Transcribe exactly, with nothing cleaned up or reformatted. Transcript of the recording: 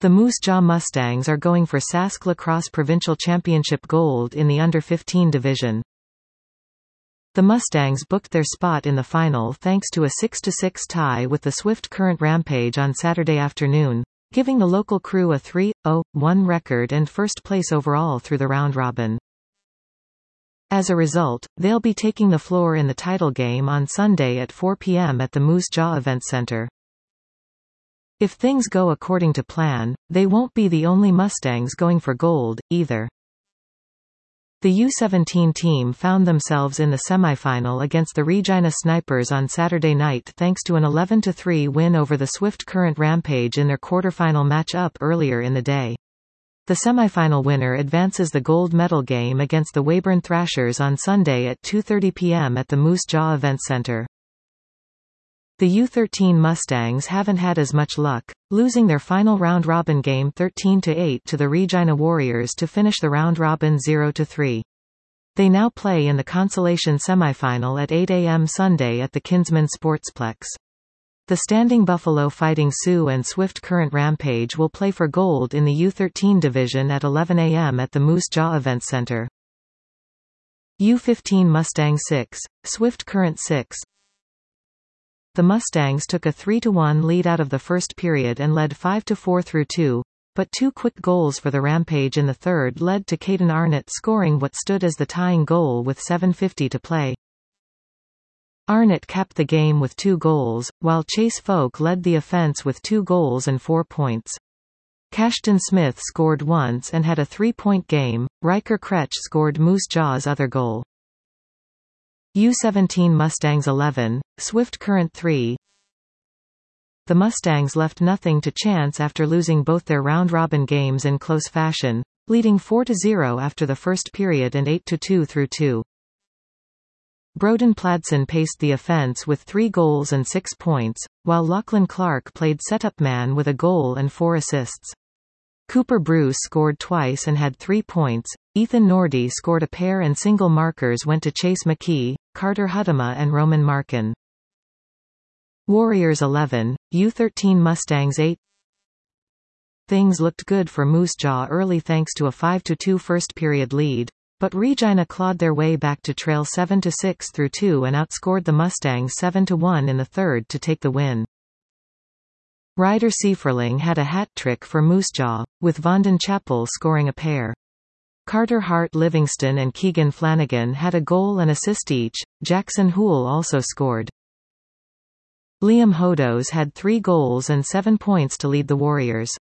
The Moose Jaw Mustangs are going for Sask Lacrosse Provincial Championship gold in the under fifteen division. The Mustangs booked their spot in the final thanks to a six to six tie with the Swift Current Rampage on Saturday afternoon, giving the local crew a three oh one record and first place overall through the round robin. As a result, they'll be taking the floor in the title game on Sunday at four p m at the Moose Jaw Event Center. If things go according to plan, they won't be the only Mustangs going for gold, either. The U seventeen team found themselves in the semifinal against the Regina Snipers on Saturday night thanks to an eleven to three win over the Swift Current Rampage in their quarterfinal match-up earlier in the day. The semifinal winner advances the gold medal game against the Weyburn Thrashers on Sunday at two thirty p m at the Moose Jaw Event Center. The U thirteen Mustangs haven't had as much luck, losing their final round-robin game thirteen to eight to the Regina Warriors to finish the round-robin zero to three. They now play in the consolation semifinal at eight a m Sunday at the Kinsman Sportsplex. The Standing Buffalo Fighting Sioux and Swift Current Rampage will play for gold in the U thirteen division at eleven a m at the Moose Jaw Event Center. U fifteen Mustang six, Swift Current six. The Mustangs took a three to one lead out of the first period and led five to four through two, but two quick goals for the Rampage in the third led to Caden Arnott scoring what stood as the tying goal with seven fifty to play. Arnott capped the game with two goals, while Chase Folk led the offense with two goals and four points. Cashton Smith scored once and had a three-point game. Riker Kretsch scored Moose Jaw's other goal. U seventeen Mustangs eleven, Swift Current three. The Mustangs left nothing to chance after losing both their round-robin games in close fashion, leading four to zero after the first period and eight to two through two. Broden Pladson paced the offense with three goals and six points, while Lachlan Clark played setup man with a goal and four assists. Cooper Bruce scored twice and had three points. Ethan Nordy scored a pair and single markers went to Chase McKee, Carter Hudema and Roman Markin. Warriors eleven, U thirteen Mustangs eight. Things looked good for Moose Jaw early thanks to a five to two first-period lead, but Regina clawed their way back to trail seven to six through two and outscored the Mustangs seven to one in the third to take the win. Ryder Sieferling had a hat-trick for Moose Jaw, with Vondon Chappell scoring a pair. Carter Hart Livingston and Keegan Flanagan had a goal and assist each. Jackson Houle also scored. Liam Hodos had three goals and seven points to lead the Warriors.